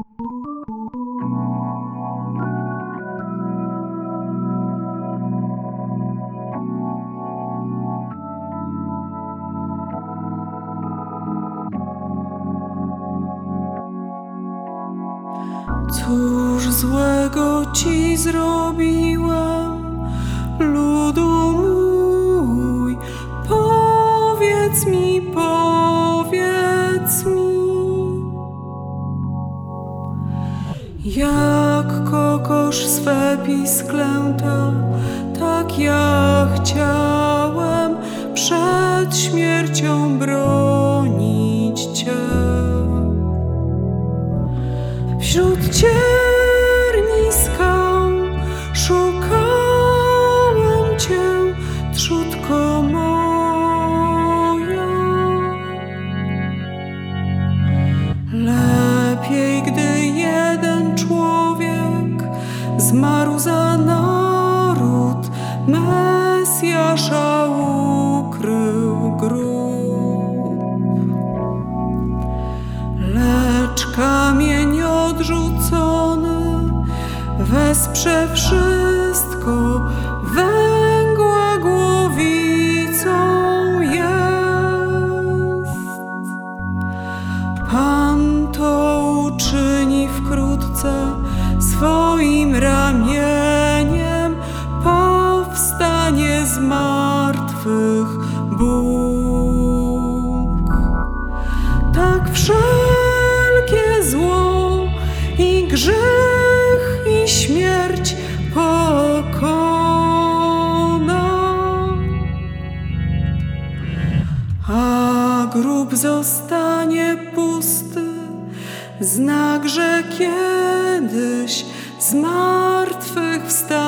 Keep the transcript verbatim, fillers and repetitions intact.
Cóż złego ci zrobiłem, ludu mój? Powiedz mi, powiedz mi. Jak kokosz swe pisklęta, tak ja chciałem przed śmiercią bronić cię. Wśród cierni skał szukałem cię, trzódko moja. Lepiej, gdy jeden człowiek zmarł za naród, Mesjasza ukrył grób. Lecz kamień odrzucony wesprze wszystko, węgła głowicą jest. Pan to uczyni wkrótce, swoim ramieniem powstanie z martwych Bóg. Tak wszelkie zło i grzech i śmierć pokona, a grób zostanie pusty, znak, że kiedyś z martwych wstanie.